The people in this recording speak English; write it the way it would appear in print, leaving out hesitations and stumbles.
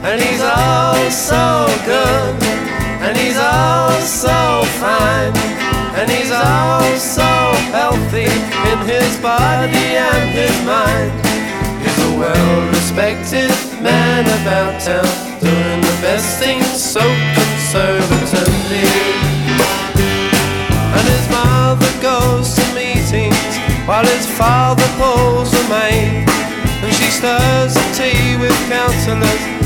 and he's oh so good, and he's oh so fine, and he's oh so healthy in his body and his mind. He's a well-respected man about town, doing the best things so conservatively. And his mother goes to meetings while his father pulls a maid, and she stirs the tea with counsellors